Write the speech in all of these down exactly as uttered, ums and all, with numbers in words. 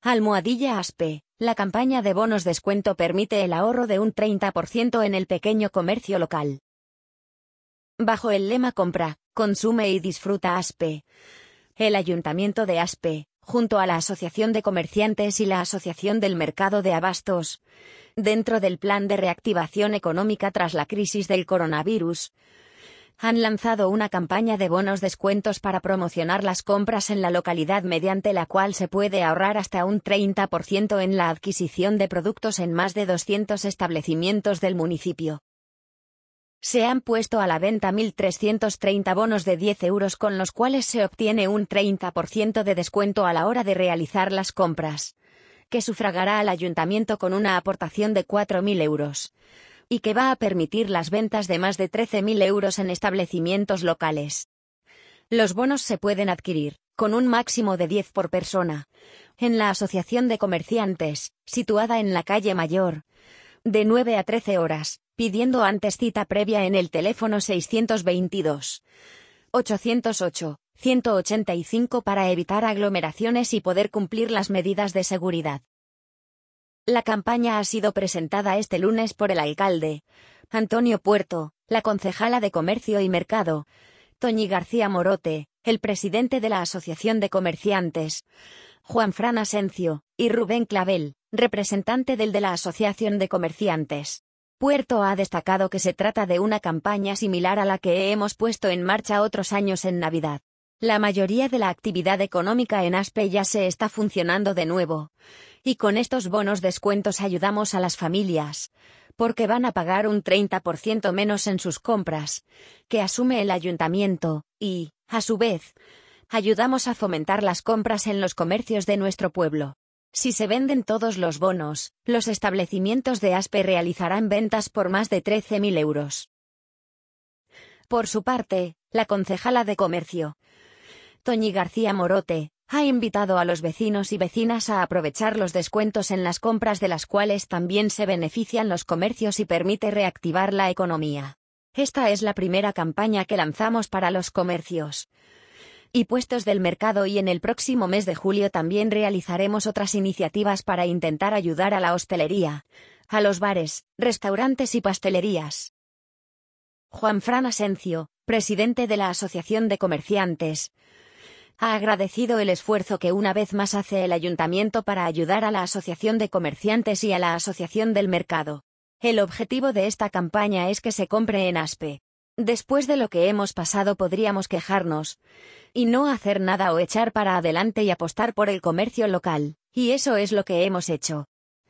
Almohadilla Aspe. La campaña de bonos descuento permite el ahorro de un treinta por ciento en el pequeño comercio local. Bajo el lema Compra, consume y disfruta Aspe, el Ayuntamiento de Aspe, junto a la Asociación de Comerciantes y la Asociación del Mercado de Abastos, dentro del Plan de Reactivación Económica tras la crisis del coronavirus, han lanzado una campaña de bonos descuentos para promocionar las compras en la localidad, mediante la cual se puede ahorrar hasta un treinta por ciento en la adquisición de productos en más de doscientos establecimientos del municipio. Se han puesto a la venta mil trescientos treinta bonos de diez euros con los cuales se obtiene un treinta por ciento de descuento a la hora de realizar las compras, que sufragará al ayuntamiento con una aportación de cuatro mil euros, y que va a permitir las ventas de más de trece mil euros en establecimientos locales. Los bonos se pueden adquirir, con un máximo de diez por persona, en la Asociación de Comerciantes, situada en la calle Mayor, de nueve a trece horas, pidiendo antes cita previa en el teléfono seiscientos veintidós, ochocientos ocho, ciento ochenta y cinco para evitar aglomeraciones y poder cumplir las medidas de seguridad. La campaña ha sido presentada este lunes por el alcalde Antonio Puerto, la concejala de Comercio y Mercado Toñi García Morote, el presidente de la Asociación de Comerciantes Juanfran Asencio, y Rubén Clavel, representante del de la Asociación de Comerciantes. Puerto ha destacado que se trata de una campaña similar a la que hemos puesto en marcha otros años en Navidad. La mayoría de la actividad económica en Aspe ya se está funcionando de nuevo, y con estos bonos descuentos ayudamos a las familias, porque van a pagar un treinta por ciento menos en sus compras, que asume el ayuntamiento, y, a su vez, ayudamos a fomentar las compras en los comercios de nuestro pueblo. Si se venden todos los bonos, los establecimientos de Aspe realizarán ventas por más de trece mil euros. Por su parte, la concejala de Comercio, Toñi García Morote, ha invitado a los vecinos y vecinas a aprovechar los descuentos en las compras, de las cuales también se benefician los comercios y permite reactivar la economía. Esta es la primera campaña que lanzamos para los comercios y puestos del mercado, y en el próximo mes de julio también realizaremos otras iniciativas para intentar ayudar a la hostelería, a los bares, restaurantes y pastelerías. Juanfran Asencio, presidente de la Asociación de Comerciantes, ha agradecido el esfuerzo que una vez más hace el ayuntamiento para ayudar a la Asociación de Comerciantes y a la Asociación del Mercado. El objetivo de esta campaña es que se compre en Aspe. Después de lo que hemos pasado podríamos quejarnos y no hacer nada, o echar para adelante y apostar por el comercio local, y eso es lo que hemos hecho.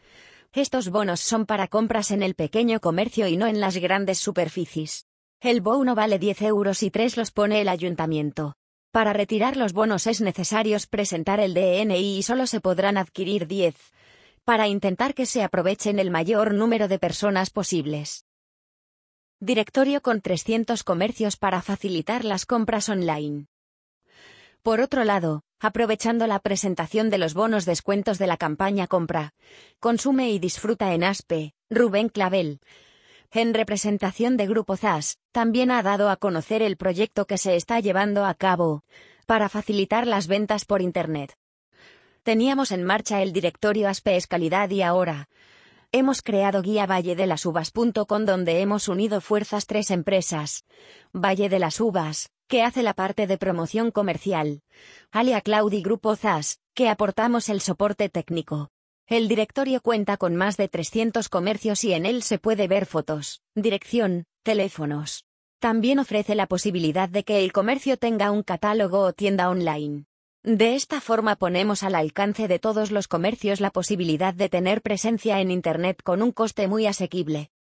Estos bonos son para compras en el pequeño comercio y no en las grandes superficies. El bono vale diez euros y tres los pone el ayuntamiento. Para retirar los bonos es necesario presentar el D N I y solo se podrán adquirir diez, para intentar que se aprovechen el mayor número de personas posibles. Directorio con trescientos comercios para facilitar las compras online. Por otro lado, aprovechando la presentación de los bonos descuentos de la campaña Compra, Consume y Disfruta en Aspe, Rubén Clavel, en representación de Grupo Zas, también ha dado a conocer el proyecto que se está llevando a cabo para facilitar las ventas por Internet. Teníamos en marcha el directorio Aspe es Calidad y ahora hemos creado guía valle de las uvas punto com, donde hemos unido fuerzas tres empresas: Valle de las Uvas, que hace la parte de promoción comercial, Alia Cloud y Grupo Zas, que aportamos el soporte técnico. El directorio cuenta con más de trescientos comercios y en él se puede ver fotos, dirección, teléfonos. También ofrece la posibilidad de que el comercio tenga un catálogo o tienda online. De esta forma ponemos al alcance de todos los comercios la posibilidad de tener presencia en Internet con un coste muy asequible.